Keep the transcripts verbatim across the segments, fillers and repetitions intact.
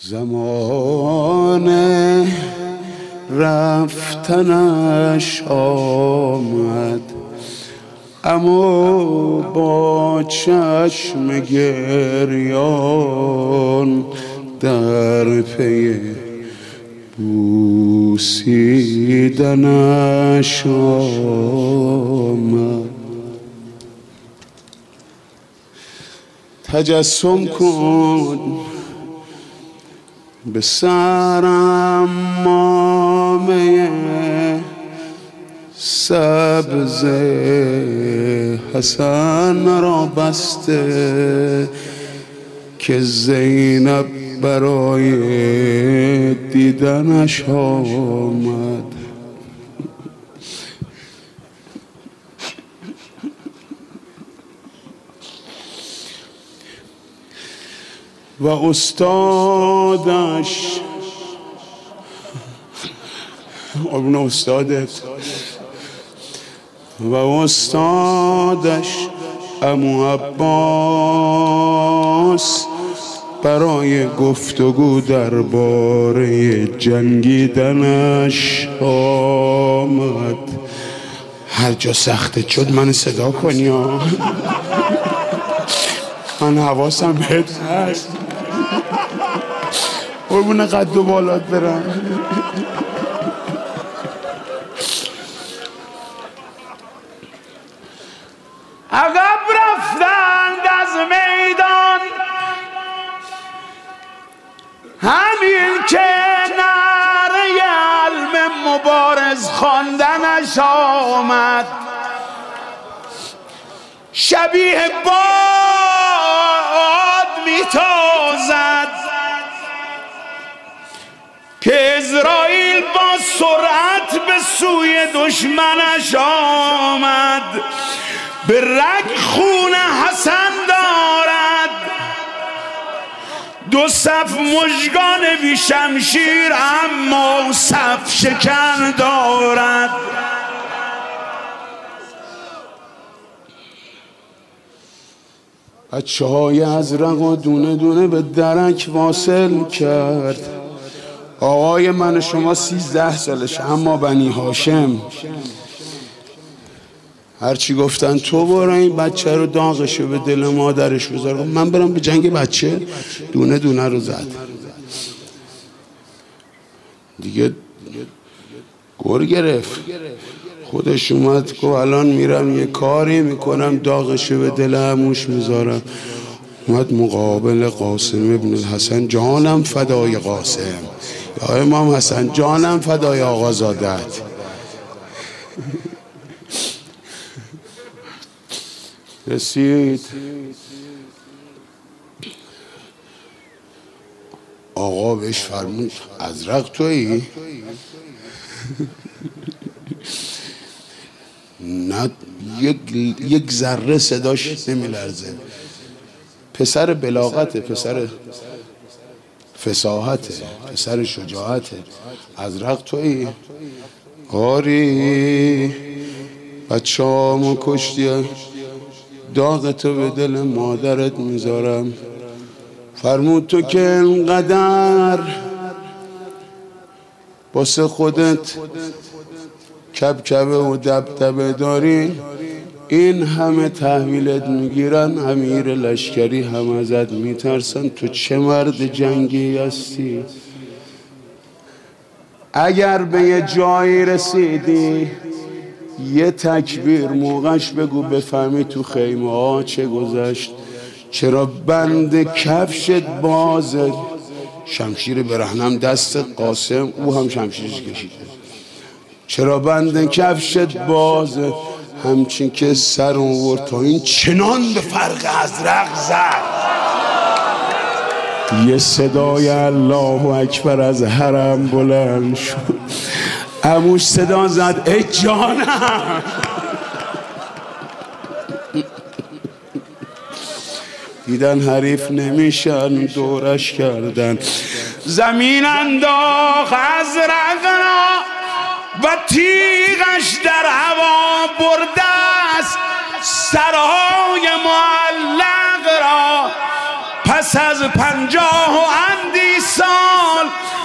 زمان رفتنش آمد، اما با چشم گریان در پی بوسیدنش آمد. تجسم کن به سرم مامه سبز حسن را بسته که زینب برای دیدنش آمد. و استادش ابن استادت و استادش عمو عباس برای گفتگو درباره جنگیدنش آمد. هر جا سخته شد من صدا کنی ها، من حواسم بهت هست. قربون قد و بالات برم. عقب رفتند از میدان، همین که نعره علم مبارز خواندنش آمد. شبیه باد میتازد که اسرائیل با سرعت به سوی دشمنش آمد. به رگ خون حسن دارد، دو صف مژگان بی شمشیر اما صف شکن دارد. بچه های ازرق و دونه دونه به درک واصل کرد. آقای من شما سیزده سالش، اما بنی هاشم هرچی گفتن تو برو این بچه رو داغشو به دل مادرش بذار. من برم به جنگ بچه، دونه دونه رو زد دیگه، گر گرفت. خودش اومد که الان میرم یه کاری میکنم داغشو به دل عموش میذارم. اومد مقابل قاسم ابن الحسن، جانم فدای قاسم، یا امام حسن جانم فدای آقازادت. رسید آقا بهش فرمود ازرق تویی؟ نه یک, یک ذره صداش نمیلرزه. پسر بلاغته، پسر فصاحته، پسر شجاعته. ازرق تویی؟ آری بچه هامو کشتی، داغتو به دل مادرت میذارم. فرمود تو که انقدر واسه خودت کبکبه و دبدبه داری، این همه تحویلت میگیرن، امیر لشکری هم ازت میترسن، تو چه مرد جنگی هستی؟ اگر به یه جایی رسیدی یه تکبیر موقعش بگو بفهمی تو خیمه ها چه گذشت. چرا بند کفشت بازه؟ شمشیر برهنم دست قاسم، او هم شمشیرش کشیده. چرا بند کفشت بازه؟ همچین که سر آورد تا این چنان به فرق ازرق زد. یه صدای الله اکبر از حرم بلند شد. عموش صدا زد ای جانم. دیدن حریف نمیشن، دورش کردن. زمین انداخت ازرق را و تیغش در هوا برده است سرهای معلق را. پس از پنجاه و اندی سال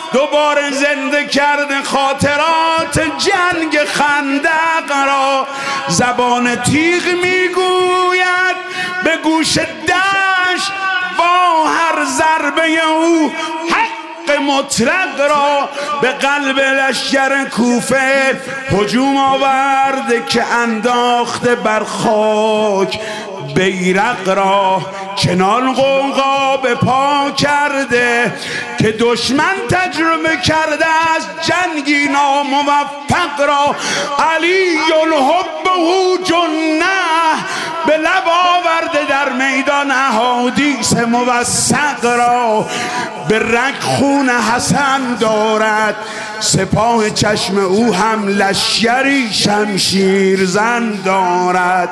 دوباره زنده کرده خاطرات جنگ خندق را. زبان تیغ میگوید به گوش دشت با هر ضربه او حق مطلق را. به قلب لشکر کوفه هجوم آورده که انداخته بر خاک بیرق را. چنان غوغا به پا کرده که دشمن تجربه کرده از جنگی ناموفق را. علی حبه جنه به لب آورده در میدان احادیث موثق را. به رگ خون حسن دارد سپاه چشم او هم لشکری شمشیر زن دارد.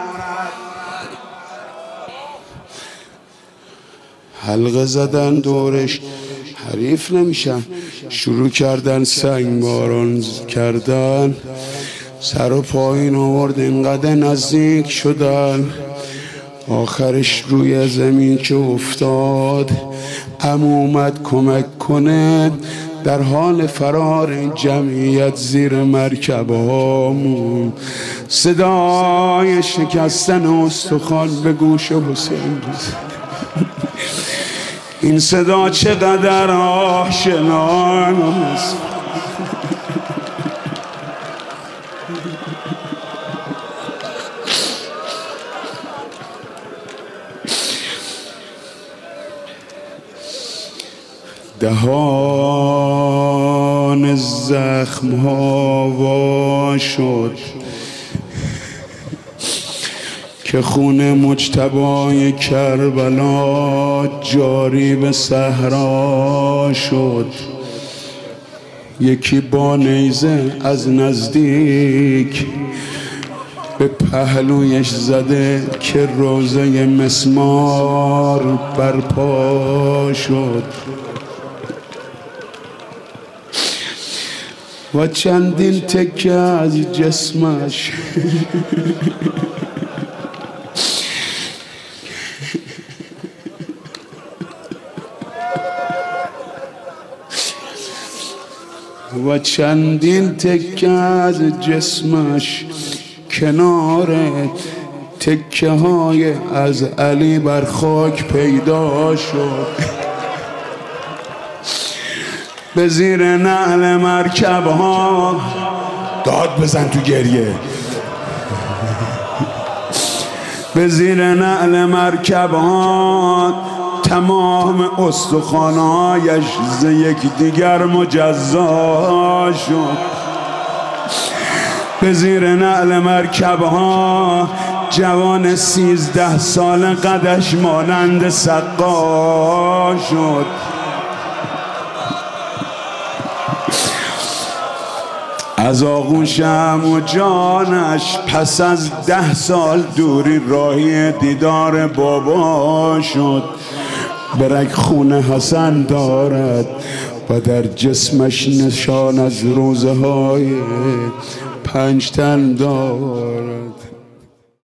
حلقه زدن دورش حریف نمیشن، شروع کردن سنگ باران کردن، سر و پایین آورد اینقدر نزدیک شدن. آخرش روی زمین که افتاد عمو اومد کمک کنه. در حال فرار این جمعیت زیر مرکب هامون صدای شکستن استخوان به گوش حسین رسید. این صدا چقدر آشناست. دهان زخم ها وا شد که خون مجتبای کربلا جاری به صحرا شد. یکی با نیزه از نزدیک به پهلویش زده که روزه مسمار برپا شد. و چندین تکه از جسمش و چندین تکه از جسمش کنار تکه های از علی بر خاک پیدا شد. به زیر نعل مرکب ها داد بزن تو گریه. به زیر نعل مرکب ها تمام استخوان‌هایش ز یک دیگر مجزا شد. به زیر نعل مرکب ها جوان سیزده سال قدش مانند سقا شد. از آغوشم و جانش پس از ده سال دوری راهی دیدار بابا شد. برگ خون حسن دارد و در جسمش نشان از روزه های پنج تن دارد.